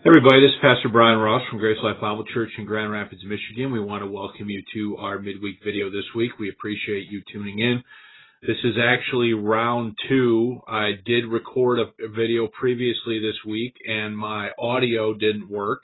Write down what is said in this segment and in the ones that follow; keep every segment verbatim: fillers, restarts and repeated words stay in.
Everybody, this is Pastor Brian Ross from Grace Life Bible Church in Grand Rapids, Michigan. We want to welcome you to our midweek video this week. We appreciate you tuning in. This is actually round two. I did record a video previously this week, and my audio didn't work.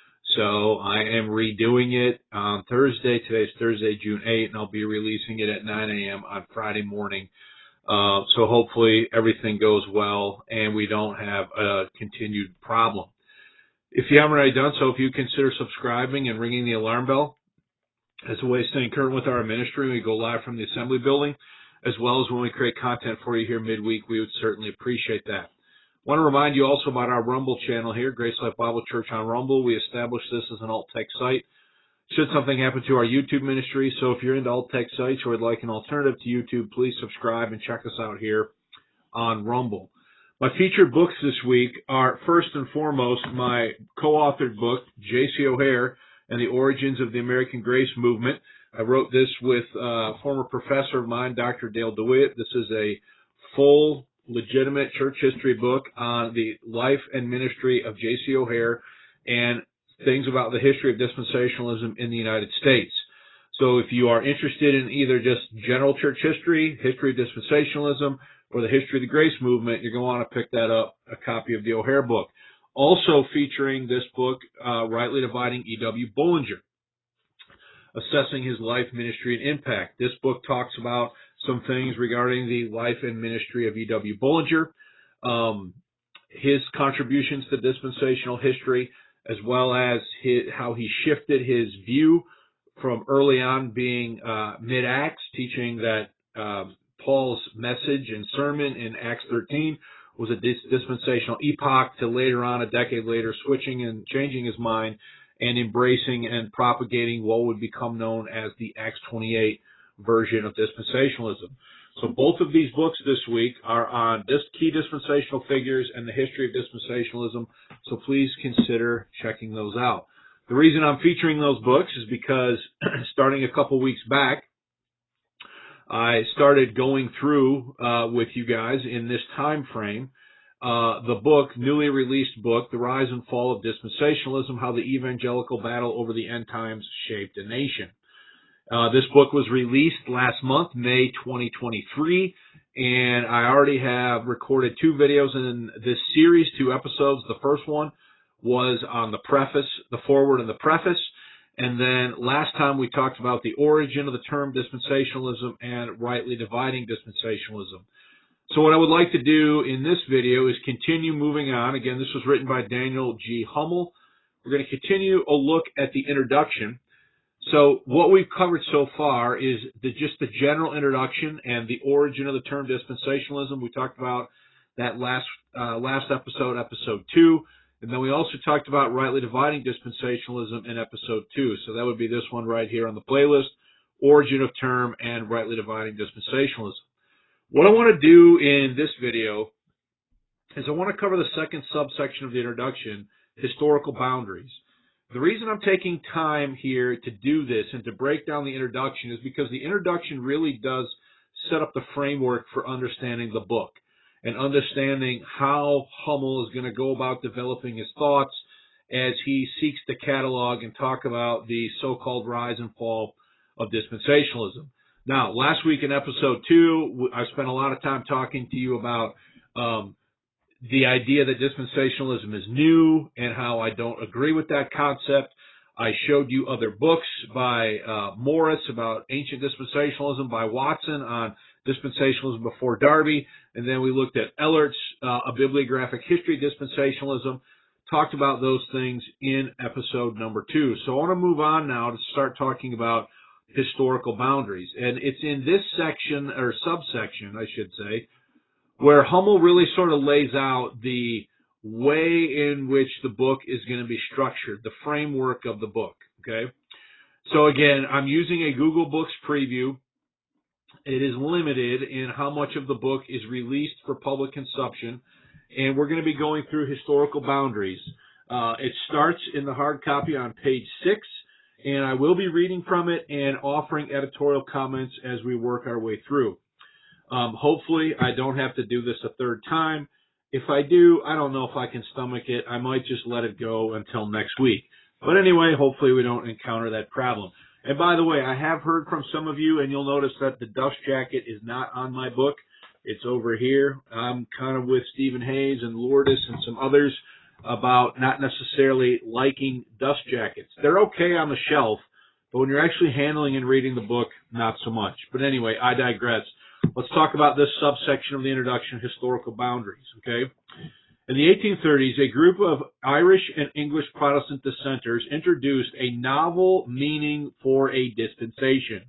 So I am redoing it on Thursday. Today's Thursday, June eighth, and I'll be releasing it at nine a.m. on Friday morning. Uh, so hopefully everything goes well and we don't have a continued problem. If you haven't already done so, if you consider subscribing and ringing the alarm bell as a way of staying current with our ministry, we go live from the assembly building, as well as when we create content for you here midweek, we would certainly appreciate that. I want to remind you also about our Rumble channel here, Grace Life Bible Church on Rumble. We established this as an alt-tech site should something happen to our YouTube ministry. So if you're into alt-tech sites or would like an alternative to YouTube, please subscribe and check us out here on Rumble. My featured books this week are, first and foremost, my co-authored book, J C O'Hare and the Origins of the American Grace Movement. I wrote this with a former professor of mine, Doctor Dale DeWitt. This is a full, legitimate church history book on the life and ministry of J C O'Hare and things about the history of dispensationalism in the United States. So if you are interested in either just general church history, history of dispensationalism, or the history of the Grace Movement, you're going to want to pick that up, a copy of the O'Hare book. Also featuring this book, uh, Rightly Dividing E W Bullinger, Assessing His Life, Ministry, and Impact. This book talks about some things regarding the life and ministry of E W Bullinger, um, his contributions to dispensational history, as well as his, how he shifted his view from early on being uh, mid-Acts, teaching that um, Paul's message and sermon in Acts thirteen was a dis- dispensational epoch, to later on, a decade later, switching and changing his mind and embracing and propagating what would become known as the Acts twenty-eight version of dispensationalism. So both of these books this week are on dis- key dispensational figures and the history of dispensationalism, so please consider checking those out. The reason I'm featuring those books is because starting a couple weeks back, I started going through uh, with you guys in this time frame uh, the book, newly released book, The Rise and Fall of Dispensationalism, How the Evangelical Battle Over the End Times Shaped a Nation. Uh, this book was released last month, May twenty twenty-three, and I already have recorded two videos in this series, two episodes. The first one was on the preface, the foreword and the preface. And then last time we talked about the origin of the term dispensationalism and rightly dividing dispensationalism. So what I would like to do in this video is continue moving on. Again, this was written by Daniel G. Hummel. We're going to continue a look at the introduction. So what we've covered so far is the, just the general introduction and the origin of the term dispensationalism. We talked about that last uh, last episode, episode two. And then we also talked about rightly dividing dispensationalism in episode two. So that would be this one right here on the playlist, origin of term and rightly dividing dispensationalism. What I want to do in this video is I want to cover the second subsection of the introduction, historical boundaries. The reason I'm taking time here to do this and to break down the introduction is because the introduction really does set up the framework for understanding the book and understanding how Hummel is going to go about developing his thoughts as he seeks to catalog and talk about the so-called rise and fall of dispensationalism. Now, last week in episode two, I spent a lot of time talking to you about um, the idea that dispensationalism is new and how I don't agree with that concept. I showed you other books by uh, Morris about ancient dispensationalism, by Watson on dispensationalism before Darby, and then we looked at Ellert's uh, A Bibliographic History of Dispensationalism, talked about those things in episode number two. So I want to move on now to start talking about historical boundaries. And it's in this section, or subsection, I should say, where Hummel really sort of lays out the way in which the book is going to be structured, the framework of the book, okay? So again, I'm using a Google Books preview. It is limited in how much of the book is released for public consumption, and we're going to be going through historical boundaries. Uh, it starts in the hard copy on page six, and I will be reading from it and offering editorial comments as we work our way through. Um, hopefully, I don't have to do this a third time, If I do, I don't know if I can stomach it. I might just let it go until next week. But anyway, hopefully we don't encounter that problem. And by the way, I have heard from some of you, and you'll notice that the dust jacket is not on my book. It's over here. I'm kind of with Stephen Hayes and Lourdes and some others about not necessarily liking dust jackets. They're okay on the shelf, but when you're actually handling and reading the book, not so much. But anyway, I digress. Let's talk about this subsection of the introduction, historical boundaries, okay? In the eighteen thirties, a group of Irish and English Protestant dissenters introduced a novel meaning for a dispensation.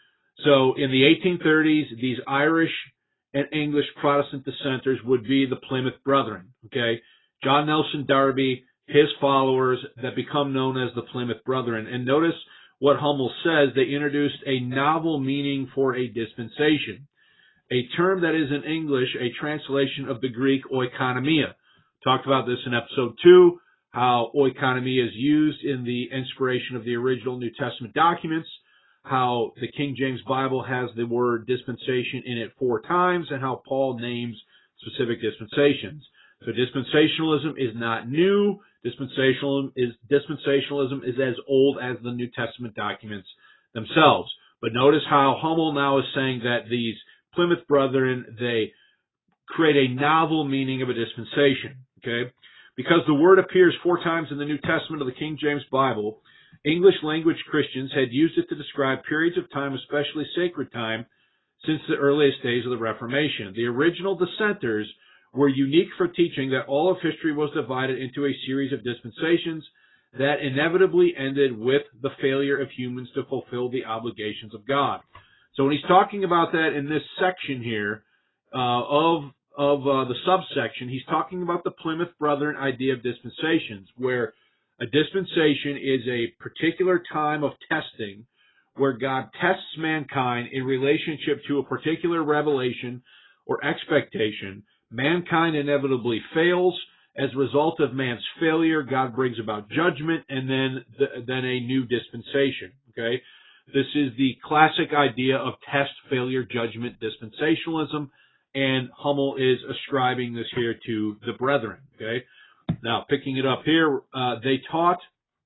So in the eighteen thirties, these Irish and English Protestant dissenters would be the Plymouth Brethren, okay? John Nelson Darby, his followers that become known as the Plymouth Brethren. And notice what Hummel says, they introduced a novel meaning for a dispensation, a term that is in English a translation of the Greek oikonomia. Talked about this in episode two, how oikonomia is used in the inspiration of the original New Testament documents, how the King James Bible has the word dispensation in it four times, and how Paul names specific dispensations. So dispensationalism is not new. Dispensationalism is, dispensationalism is as old as the New Testament documents themselves. But notice how Hummel now is saying that these Plymouth Brethren, they create a novel meaning of a dispensation, okay? Because the word appears four times in the New Testament of the King James Bible, English language Christians had used it to describe periods of time, especially sacred time, since the earliest days of the Reformation. The original dissenters were unique for teaching that all of history was divided into a series of dispensations that inevitably ended with the failure of humans to fulfill the obligations of God. So when he's talking about that in this section here uh, of of uh, the subsection, he's talking about the Plymouth Brethren idea of dispensations, where a dispensation is a particular time of testing where God tests mankind in relationship to a particular revelation or expectation. Mankind inevitably fails. As a result of man's failure, God brings about judgment and then the, then a new dispensation. Okay, this is the classic idea of test, failure, judgment, dispensationalism, and Hummel is ascribing this here to the brethren. Okay, now picking it up here, uh, they taught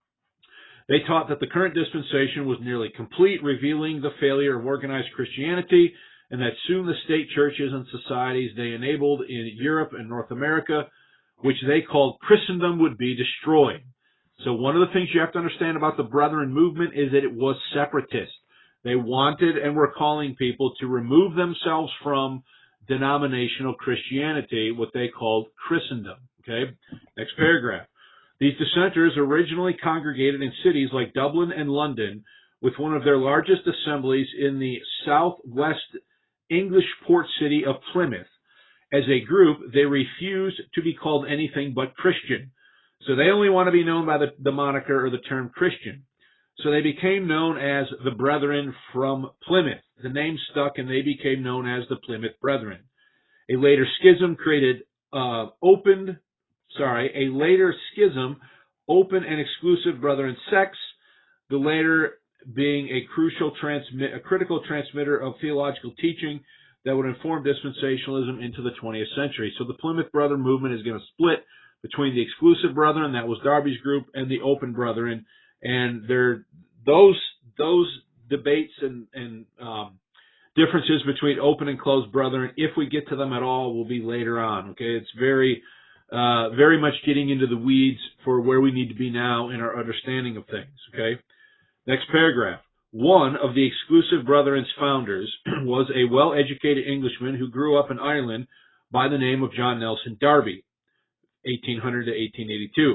they taught that the current dispensation was nearly complete, revealing the failure of organized Christianity, and that soon the state churches and societies they enabled in Europe and North America, which they called Christendom, would be destroyed. So one of the things you have to understand about the Brethren movement is that it was separatist. They wanted and were calling people to remove themselves from denominational Christianity, what they called Christendom. Okay, next paragraph. These dissenters originally congregated in cities like Dublin and London, with one of their largest assemblies in the southwest English port city of Plymouth. As a group, they refuse to be called anything but Christian. So they only want to be known by the, the moniker or the term Christian. So they became known as the Brethren from Plymouth. The name stuck and they became known as the Plymouth Brethren. A later schism created, uh, opened, sorry, a later schism, open and exclusive Brethren sects, the later being a crucial transmit, a critical transmitter of theological teaching that would inform dispensationalism into the twentieth century. So the Plymouth Brethren movement is going to split between the exclusive brethren, that was Darby's group, and the open brethren, and there those those debates and and um, differences between open and closed brethren, if we get to them at all, will be later on. Okay, it's very uh, very much getting into the weeds for where we need to be now in our understanding of things. Okay, next paragraph. One of the exclusive brethren's founders was a well-educated Englishman who grew up in Ireland by the name of John Nelson Darby, eighteen hundred to eighteen eighty-two.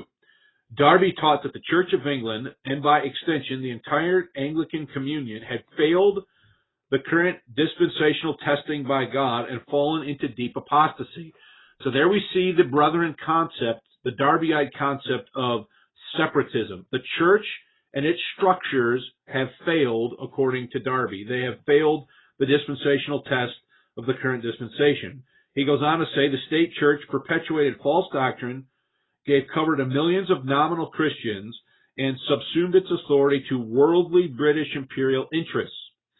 Darby taught that the Church of England, and by extension the entire Anglican communion, had failed the current dispensational testing by God and fallen into deep apostasy. So there we see the brethren concept, the Darbyite concept of separatism. The church and its structures have failed, according to Darby. They have failed the dispensational test of the current dispensation. He goes on to say the state church perpetuated false doctrine, gave cover to millions of nominal Christians, and subsumed its authority to worldly British imperial interests.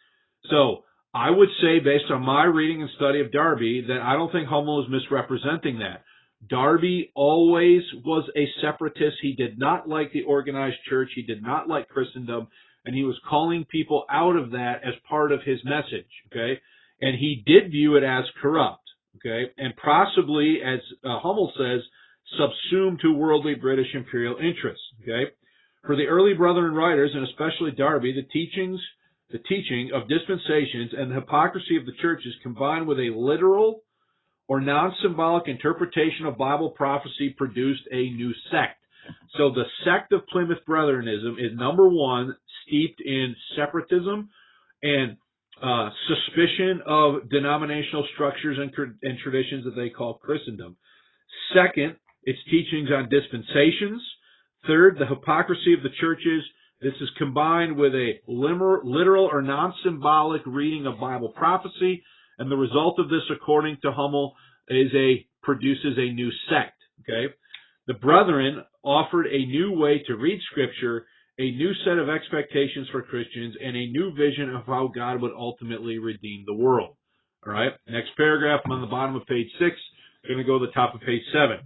So I would say, based on my reading and study of Darby, that I don't think Hummel is misrepresenting that. Darby always was a separatist. He did not like the organized church. He did not like Christendom. And he was calling people out of that as part of his message, okay? And he did view it as corrupt, okay? And possibly, as uh, Hummel says, subsumed to worldly British imperial interests, okay? For the early Brethren writers, and especially Darby, the teachings, the teaching of dispensations and the hypocrisy of the churches combined with a literal or non-symbolic interpretation of Bible prophecy produced a new sect. So the sect of Plymouth Brethrenism is, number one, steeped in separatism and uh, suspicion of denominational structures and, and traditions that they call Christendom. Second, its teachings on dispensations. Third, the hypocrisy of the churches. This is combined with a literal or non-symbolic reading of Bible prophecy, and the result of this, according to Hummel, is a produces a new sect. Okay, the Brethren offered a new way to read Scripture, a new set of expectations for Christians, and a new vision of how God would ultimately redeem the world. All right, next paragraph. I'm on the bottom of page six. I'm going to go to the top of page seven.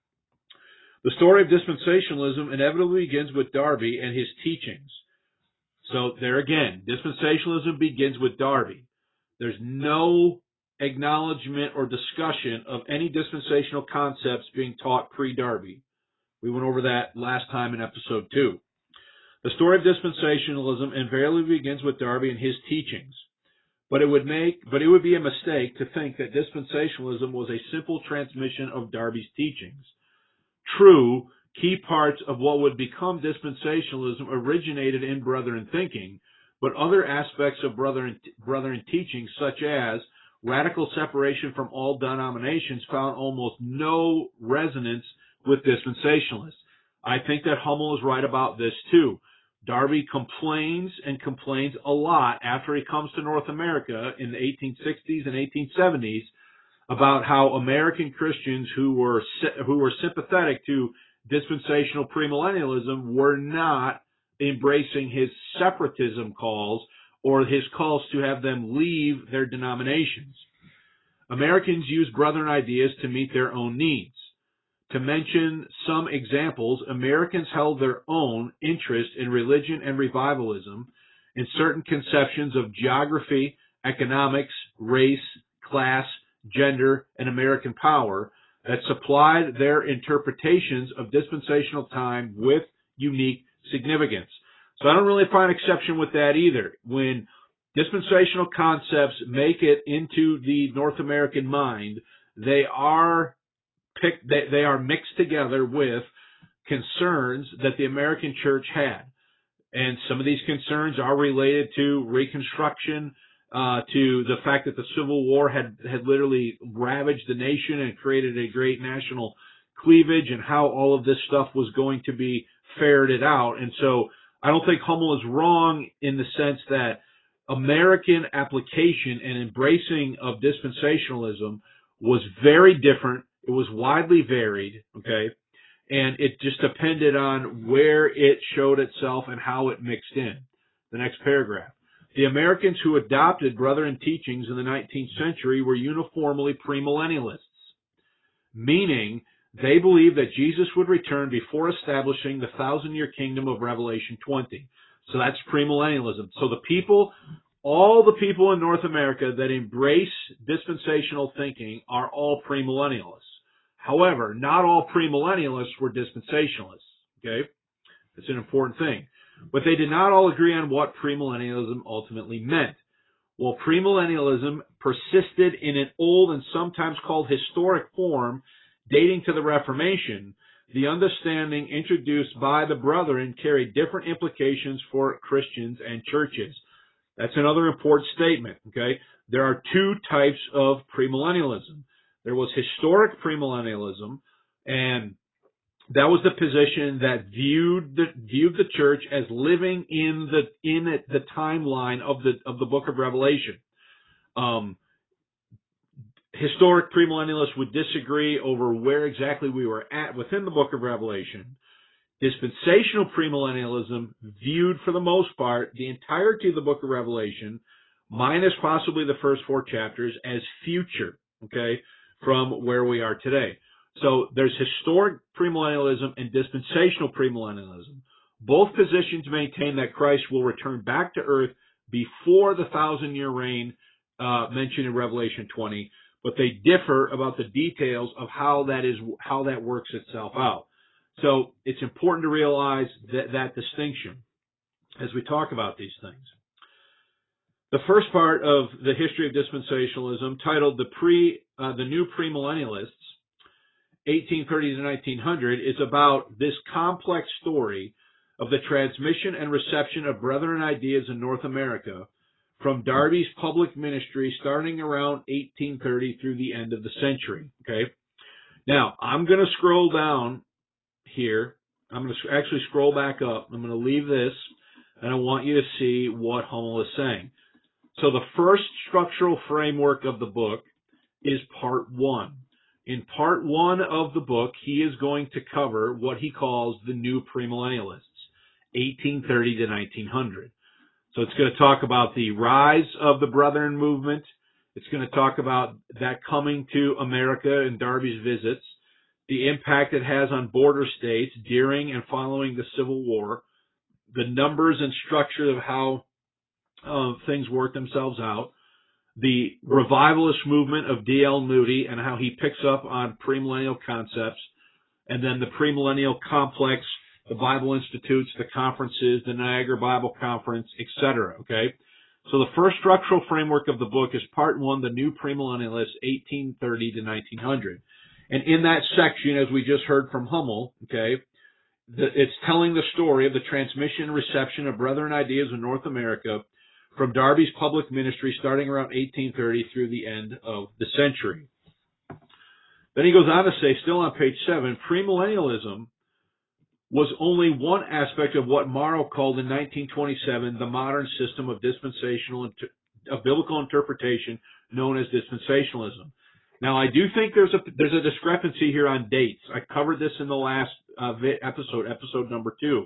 The story of dispensationalism inevitably begins with Darby and his teachings. So there again, dispensationalism begins with Darby. There's no acknowledgement or discussion of any dispensational concepts being taught pre-Darby. We went over that last time in episode two. The story of dispensationalism invariably begins with Darby and his teachings. But it would make, but it would be a mistake to think that dispensationalism was a simple transmission of Darby's teachings. True, key parts of what would become dispensationalism originated in Brethren thinking, but other aspects of Brethren, Brethren teaching, such as radical separation from all denominations, found almost no resonance with dispensationalists. I think that Hummel is right about this too. Darby complains and complains a lot after he comes to North America in the eighteen sixties and eighteen seventies about how American Christians who were who were sympathetic to dispensational premillennialism were not embracing his separatism calls or his calls to have them leave their denominations. Americans use Brethren ideas to meet their own needs. To mention some examples, Americans held their own interest in religion and revivalism, in certain conceptions of geography, economics, race, class, gender, and American power that supplied their interpretations of dispensational time with unique significance. So I don't really find exception with that either. When dispensational concepts make it into the North American mind, they are picked, they, they are mixed together with concerns that the American church had. And some of these concerns are related to Reconstruction, uh, to the fact that the Civil War had, had literally ravaged the nation and created a great national cleavage, and how all of this stuff was going to be ferreted out. And so I don't think Hummel is wrong in the sense that American application and embracing of dispensationalism was very different. It was widely varied, okay? And it just depended on where it showed itself and how it mixed in. The next paragraph. The Americans who adopted Brethren teachings in the nineteenth century were uniformly premillennialists, meaning they believed that Jesus would return before establishing the thousand-year kingdom of Revelation twenty. So that's premillennialism. So the people, all the people in North America that embrace dispensational thinking are all premillennialists. However, not all premillennialists were dispensationalists. Okay? It's an important thing. But they did not all agree on what premillennialism ultimately meant. While premillennialism persisted in an old and sometimes called historic form dating to the Reformation, the understanding introduced by the Brethren carried different implications for Christians and churches. That's another important statement. Okay? There are two types of premillennialism. There was historic premillennialism, and that was the position that viewed the viewed the church as living in the in it, the timeline of the of the book of Revelation. Um, historic premillennialists would disagree over where exactly we were at within the book of Revelation. Dispensational premillennialism viewed, for the most part, the entirety of the book of Revelation, minus possibly the first four chapters, as future, okay, from where we are today. So there's historic premillennialism and dispensational premillennialism. Both positions maintain that Christ will return back to earth before the thousand-year reign uh, mentioned in Revelation twenty, but they differ about the details of how that is how that works itself out. So it's important to realize that, that distinction as we talk about these things. The first part of the history of dispensationalism, titled the pre uh, the New Premillennialists, eighteen thirty to nineteen hundred, is about this complex story of the transmission and reception of Brethren ideas in North America from Darby's public ministry starting around eighteen thirty through the end of the century. Okay. Now, I'm going to scroll down here. I'm going to actually scroll back up. I'm going to leave this, and I want you to see what Hummel is saying. So the first structural framework of the book is part one. In part one of the book, he is going to cover what he calls the new premillennialists, eighteen thirty to nineteen hundred. So it's going to talk about the rise of the Brethren movement. It's going to talk about that coming to America and Darby's visits, the impact it has on border states during and following the Civil War, the numbers and structure of how uh, things work themselves out, the revivalist movement of D L Moody and how he picks up on premillennial concepts, and then the premillennial complex, the Bible Institutes, the conferences, the Niagara Bible Conference, et cetera. Okay? So the first structural framework of the book is part one, the new premillennialists, eighteen thirty to nineteen hundred. And in that section, as we just heard from Hummel, okay, the, it's telling the story of the transmission and reception of Brethren ideas in North America from Darby's public ministry starting around eighteen thirty through the end of the century. Then he goes on to say, still on page seven, premillennialism was only one aspect of what Morrow called in nineteen twenty-seven the modern system of dispensational of biblical interpretation known as dispensationalism. Now, I do think there's a there's a discrepancy here on dates. I covered this in the last uh, episode, episode number two.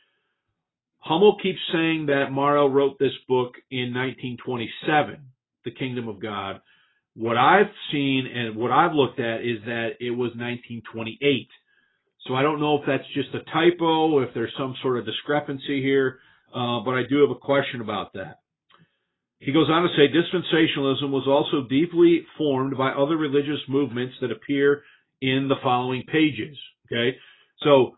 Hummel keeps saying that Morrow wrote this book in nineteen twenty-seven, The Kingdom of God. What I've seen and what I've looked at is that it was nineteen twenty-eight. So I don't know if that's just a typo, if there's some sort of discrepancy here, uh, but I do have a question about that. He goes on to say, dispensationalism was also deeply formed by other religious movements that appear in the following pages. Okay, so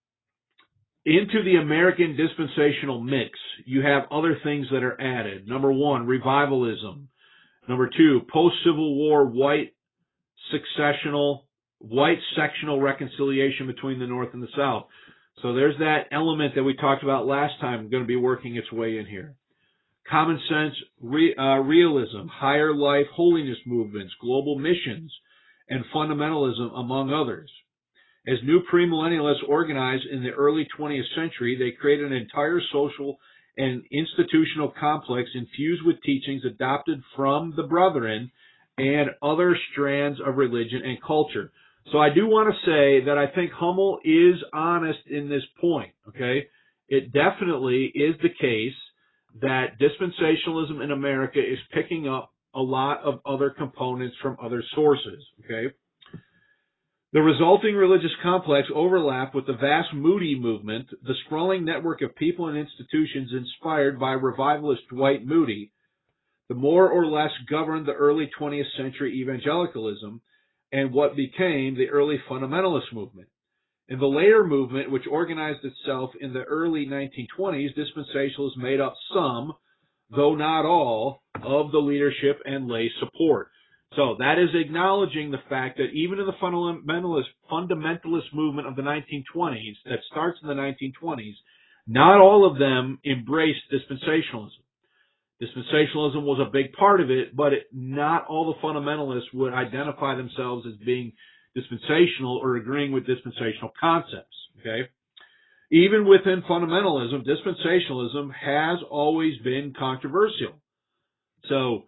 into the American dispensational mix, you have other things that are added. Number one, revivalism. Number two, post-Civil War white successional, white sectional reconciliation between the North and the South. So there's that element that we talked about last time going to be working its way in here. Common sense, re, uh, realism, higher life, holiness movements, global missions, and fundamentalism, among others. As new premillennialists organized in the early twentieth century, they created an entire social and institutional complex infused with teachings adopted from the Brethren and other strands of religion and culture. So I do want to say that I think Hummel is honest in this point, okay? It definitely is the case that dispensationalism in America is picking up a lot of other components from other sources, okay? The resulting religious complex overlapped with the vast Moody movement, the sprawling network of people and institutions inspired by revivalist Dwight Moody, the more or less governed the early twentieth century evangelicalism, and what became the early fundamentalist movement. In the later movement, which organized itself in the early nineteen twenties, dispensationalists made up some, though not all, of the leadership and lay support. So that is acknowledging the fact that even in the fundamentalist, fundamentalist movement of the nineteen twenties, that starts in the nineteen twenties, not all of them embraced dispensationalism. Dispensationalism was a big part of it, but it, not all the fundamentalists would identify themselves as being dispensational or agreeing with dispensational concepts. Okay, even within fundamentalism, dispensationalism has always been controversial. So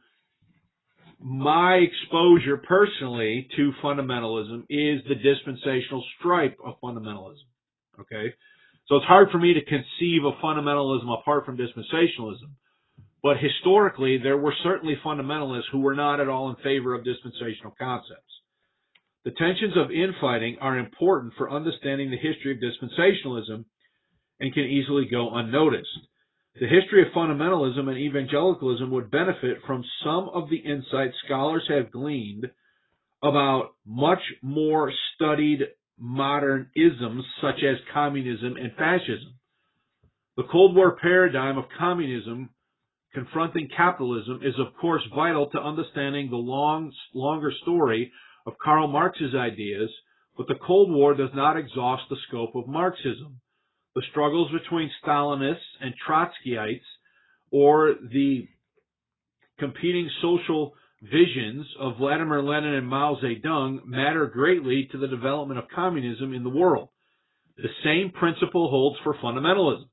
my exposure personally to fundamentalism is the dispensational stripe of fundamentalism. Okay, so it's hard for me to conceive of fundamentalism apart from dispensationalism. But historically, there were certainly fundamentalists who were not at all in favor of dispensational concepts. The tensions of infighting are important for understanding the history of dispensationalism and can easily go unnoticed. The history of fundamentalism and evangelicalism would benefit from some of the insights scholars have gleaned about much more studied modern isms such as communism and fascism. The Cold War paradigm of communism confronting capitalism is of course vital to understanding the long, longer story of Karl Marx's ideas, but the Cold War does not exhaust the scope of Marxism. The struggles between Stalinists and Trotskyites, or the competing social visions of Vladimir Lenin and Mao Zedong, matter greatly to the development of communism in the world. The same principle holds for fundamentalism.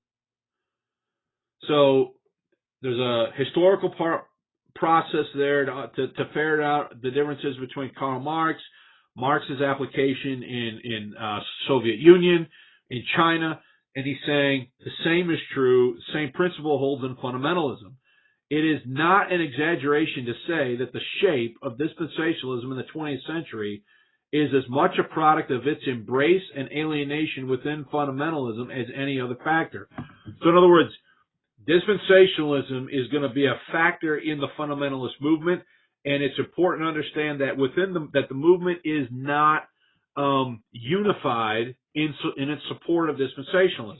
So there's a historical par- process there to, to, to ferret out the differences between Karl Marx, Marx's application in, in uh, Soviet Union, in China, and he's saying the same is true, the same principle holds in fundamentalism. It is not an exaggeration to say that the shape of dispensationalism in the twentieth century is as much a product of its embrace and alienation within fundamentalism as any other factor. So in other words, dispensationalism is going to be a factor in the fundamentalist movement, and it's important to understand that within the, that the movement is not um, unified in, in its support of dispensationalism.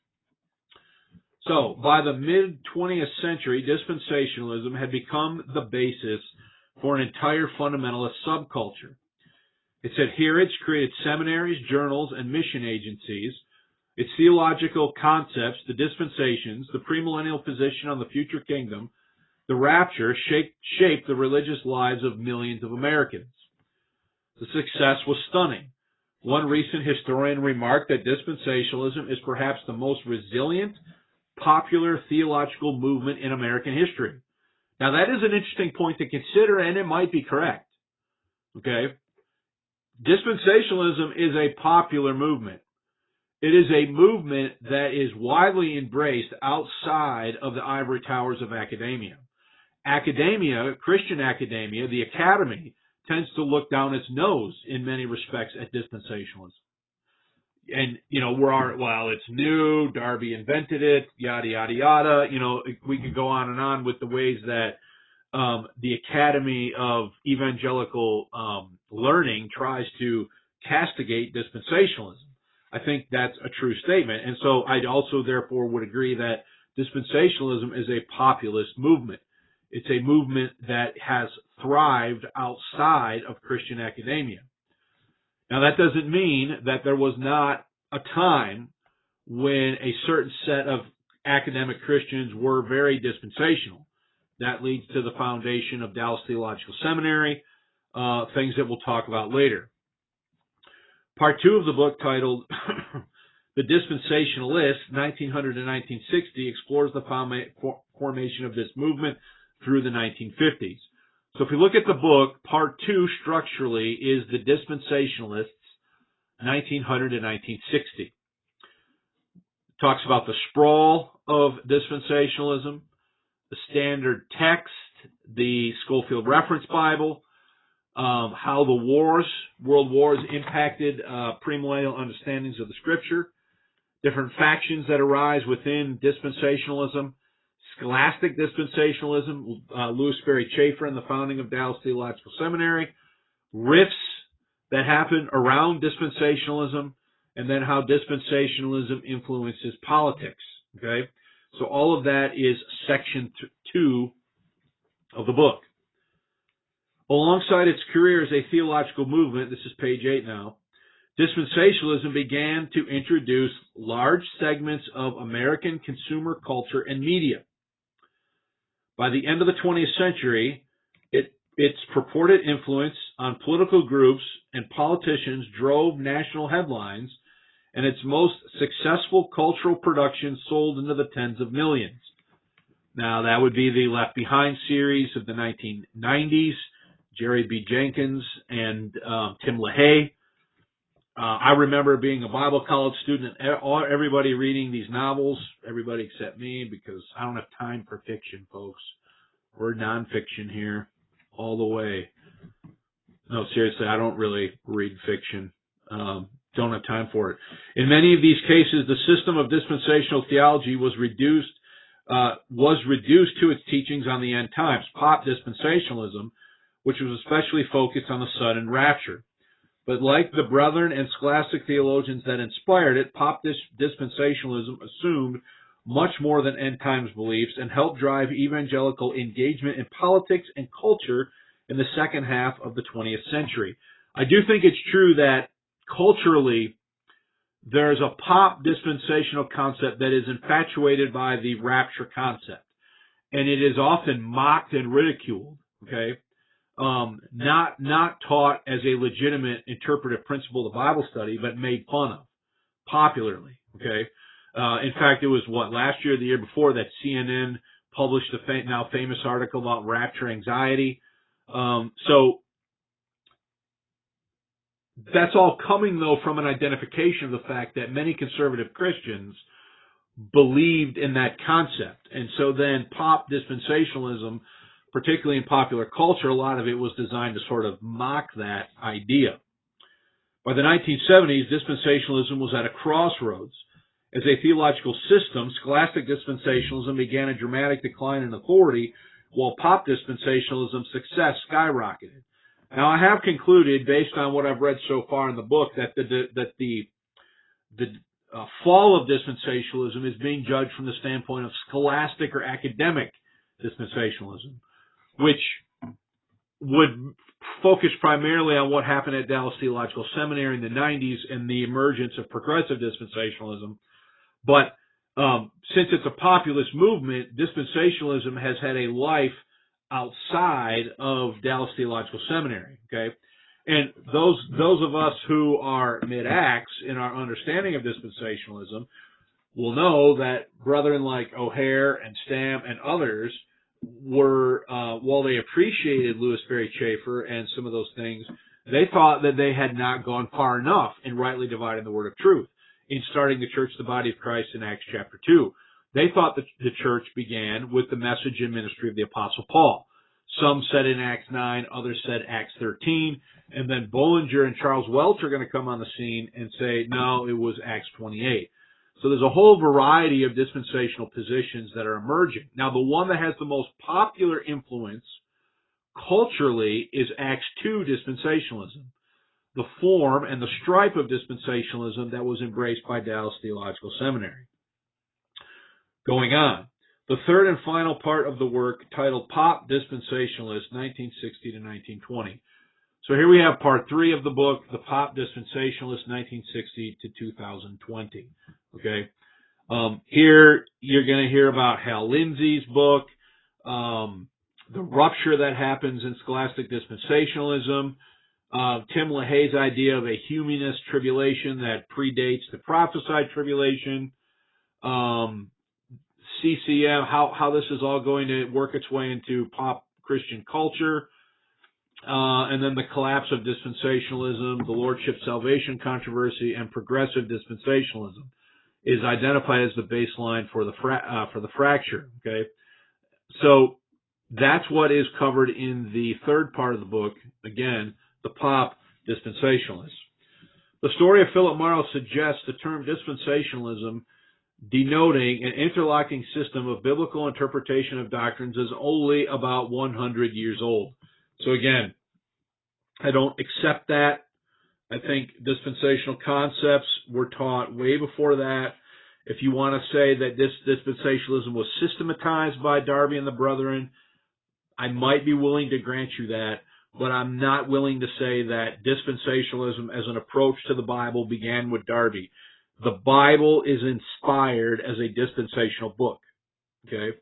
So, by the mid-twentieth century, dispensationalism had become the basis for an entire fundamentalist subculture. Its adherents created seminaries, journals, and mission agencies. Its theological concepts, the dispensations, the premillennial position on the future kingdom, the rapture, shaped, shaped the religious lives of millions of Americans. The success was stunning. One recent historian remarked that dispensationalism is perhaps the most resilient, popular theological movement in American history. Now, that is an interesting point to consider, and it might be correct. Okay? Dispensationalism is a popular movement. It is a movement that is widely embraced outside of the ivory towers of academia. Academia, Christian academia, the academy, tends to look down its nose in many respects at dispensationalism. And, you know, we're, our, well, it's new, Darby invented it, yada, yada, yada. You know, we could go on and on with the ways that um, the Academy of Evangelical um, Learning tries to castigate dispensationalism. I think that's a true statement. And so I also, therefore, would agree that dispensationalism is a populist movement. It's a movement that has thrived outside of Christian academia. Now, that doesn't mean that there was not a time when a certain set of academic Christians were very dispensational. That leads to the foundation of Dallas Theological Seminary, uh, things that we'll talk about later. Part two of the book, titled The Dispensationalists, nineteen hundred to nineteen sixty, explores the formation of this movement through the nineteen fifties. So if we look at the book, part two structurally is The Dispensationalists, nineteen hundred to nineteen sixty. It talks about the sprawl of dispensationalism, the standard text, the Scofield Reference Bible, Um, how the wars, world wars, impacted uh, premillennial understandings of the Scripture, different factions that arise within dispensationalism, scholastic dispensationalism, uh, Louis Sperry Chafer and the founding of Dallas Theological Seminary, rifts that happen around dispensationalism, and then how dispensationalism influences politics. Okay, so all of that is section two of the book. Alongside its career as a theological movement, this is page eight now, dispensationalism began to introduce large segments of American consumer culture and media. By the end of the twentieth century, it, its purported influence on political groups and politicians drove national headlines, and its most successful cultural productions sold into the tens of millions. Now, that would be the Left Behind series of the nineteen nineties, Jerry B. Jenkins and um, Tim LaHaye. Uh, I remember being a Bible college student and everybody reading these novels, everybody except me, because I don't have time for fiction, folks. We're nonfiction here all the way. No, seriously, I don't really read fiction. Um, don't have time for it. In many of these cases, the system of dispensational theology was reduced uh, was reduced to its teachings on the end times, pop dispensationalism, which was especially focused on the sudden rapture. But like the Brethren and scholastic theologians that inspired it, pop dispensationalism assumed much more than end times beliefs and helped drive evangelical engagement in politics and culture in the second half of the twentieth century. I do think it's true that culturally there's a pop dispensational concept that is infatuated by the rapture concept, and it is often mocked and ridiculed, okay? Um, not not taught as a legitimate interpretive principle of Bible study, but made fun of popularly. Okay, uh, in fact, it was what last year, or the year before, that C N N published a fa- now famous article about rapture anxiety. Um, so that's all coming though from an identification of the fact that many conservative Christians believed in that concept, and so then pop dispensationalism, particularly in popular culture, a lot of it was designed to sort of mock that idea. By the nineteen seventies, dispensationalism was at a crossroads. As a theological system, scholastic dispensationalism began a dramatic decline in authority, while pop dispensationalism's success skyrocketed. Now, I have concluded, based on what I've read so far in the book, that the that the the uh, fall of dispensationalism is being judged from the standpoint of scholastic or academic dispensationalism, which would focus primarily on what happened at Dallas Theological Seminary in the nineties and the emergence of progressive dispensationalism. But um, since it's a populist movement, dispensationalism has had a life outside of Dallas Theological Seminary. Okay, and those those of us who are mid-acts in our understanding of dispensationalism will know that brethren like O'Hare and Stam and others were, uh, while they appreciated Louis Ferry Chafer and some of those things, they thought that they had not gone far enough in rightly dividing the word of truth, in starting the church, the body of Christ, in Acts chapter two. They thought that the church began with the message and ministry of the Apostle Paul. Some said in Acts nine, others said Acts thirteen, and then Bollinger and Charles Welch are going to come on the scene and say, no, it was Acts twenty-eight. So there's a whole variety of dispensational positions that are emerging. Now, the one that has the most popular influence culturally is Acts two dispensationalism, the form and the stripe of dispensationalism that was embraced by Dallas Theological Seminary. Going on, the third and final part of the work, titled Pop Dispensationalist, nineteen sixty to nineteen twenty. So here we have part three of the book, The Pop Dispensationalist, nineteen sixty to two thousand twenty. Okay. Um, here you're going to hear about Hal Lindsey's book, um, the rupture that happens in scholastic dispensationalism, uh, Tim LaHaye's idea of a humanist tribulation that predates the prophesied tribulation, um, C C M, how, how this is all going to work its way into pop Christian culture, uh, and then the collapse of dispensationalism, the Lordship Salvation controversy, and progressive dispensationalism is identified as the baseline for the fra- uh, for the fracture. Okay, so that's what is covered in the third part of the book. Again, the pop dispensationalists. The story of Philip Marlowe suggests the term dispensationalism, denoting an interlocking system of biblical interpretation of doctrines, is only about one hundred years old. So again, I don't accept that. I think dispensational concepts were taught way before that. If you want to say that this dispensationalism was systematized by Darby and the Brethren, I might be willing to grant you that, but I'm not willing to say that dispensationalism as an approach to the Bible began with Darby. The Bible is inspired as a dispensational book. Okay?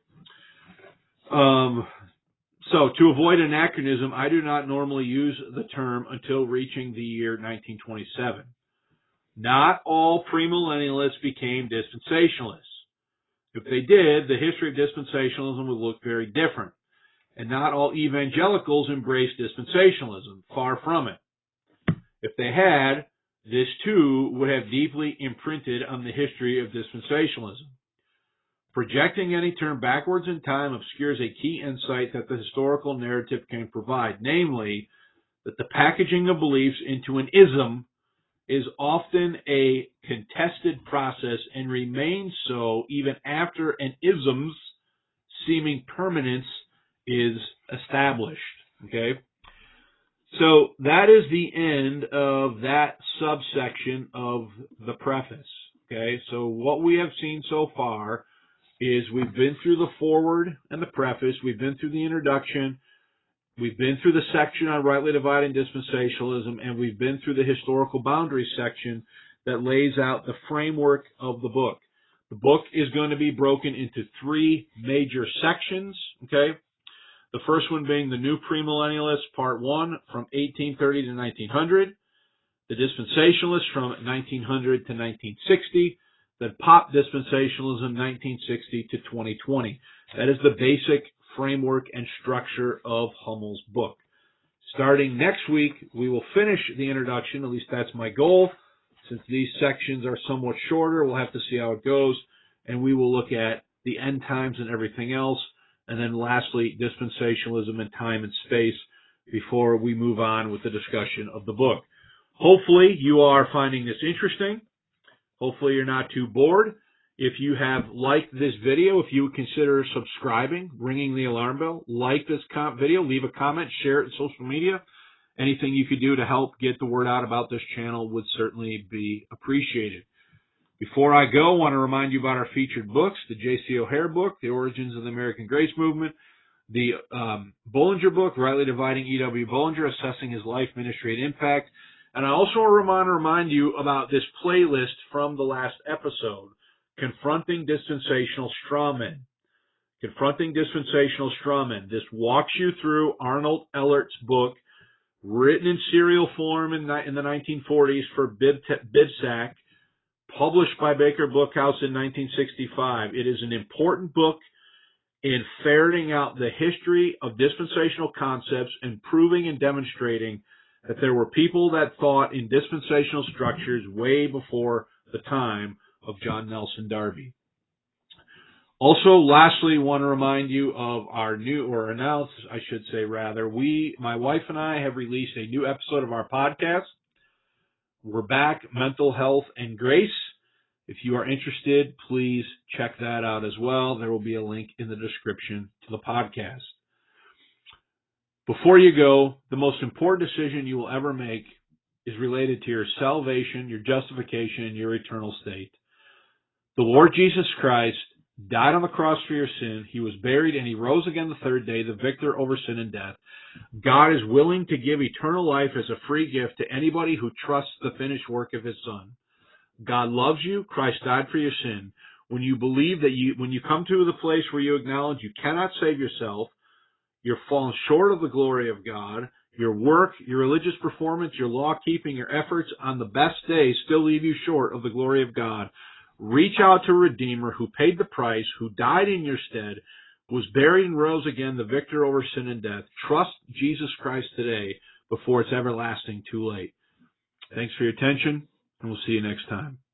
Um, so, to avoid anachronism, I do not normally use the term until reaching the year nineteen twenty-seven. Not all premillennialists became dispensationalists. If they did, the history of dispensationalism would look very different. And not all evangelicals embraced dispensationalism. Far from it. If they had, this too would have deeply imprinted on the history of dispensationalism. Projecting any term backwards in time obscures a key insight that the historical narrative can provide, namely, that the packaging of beliefs into an ism is often a contested process and remains so even after an ism's seeming permanence is established. Okay? So that is the end of that subsection of the preface. Okay? So what we have seen so far is we've been through the foreword and the preface, we've been through the introduction, we've been through the section on rightly dividing dispensationalism, and we've been through the historical boundaries section that lays out the framework of the book. The book is going to be broken into three major sections, okay? The first one being the New Premillennialists, Part one, from eighteen thirty to nineteen hundred. The Dispensationalists from nineteen hundred to nineteen sixty. Then Pop Dispensationalism, nineteen sixty to twenty twenty. That is the basic framework and structure of Hummel's book. Starting next week, we will finish the introduction. At least that's my goal. Since these sections are somewhat shorter, we'll have to see how it goes. And we will look at the end times and everything else. And then lastly, dispensationalism and time and space before we move on with the discussion of the book. Hopefully you are finding this interesting. Hopefully you're not too bored. If you have liked this video, if you would consider subscribing, ringing the alarm bell, like this video, leave a comment, share it in social media. Anything you could do to help get the word out about this channel would certainly be appreciated. Before I go, I want to remind you about our featured books, the J C O'Hare book, The Origins of the American Grace Movement, the um, Bullinger book, Rightly Dividing E W Bullinger, Assessing His Life, Ministry, and Impact. And I also want to remind you about this playlist from the last episode, Confronting Dispensational Strawmen. Confronting Dispensational Strawmen. This walks you through Arnold Ellert's book, written in serial form in, in the nineteen forties for Bib, Bibsac, published by Baker Bookhouse in nineteen sixty-five. It is an important book in ferreting out the history of dispensational concepts and proving and demonstrating that there were people that thought in dispensational structures way before the time of John Nelson Darby. Also, lastly, want to remind you of our new, or announce, I should say rather, we, my wife and I have released a new episode of our podcast. We're back, Mental Health and Grace. If you are interested, please check that out as well. There will be a link in the description to the podcast. Before you go, the most important decision you will ever make is related to your salvation, your justification, and your eternal state. The Lord Jesus Christ died on the cross for your sin. He was buried and he rose again the third day, the victor over sin and death. God is willing to give eternal life as a free gift to anybody who trusts the finished work of his Son. God loves you. Christ died for your sin. When you believe that you, when you come to the place where you acknowledge you cannot save yourself, you're fallen short of the glory of God, your work, your religious performance, your law keeping, your efforts on the best day still leave you short of the glory of God. Reach out to a Redeemer who paid the price, who died in your stead, was buried and rose again, the victor over sin and death. Trust Jesus Christ today before it's everlasting too late. Thanks for your attention, and we'll see you next time.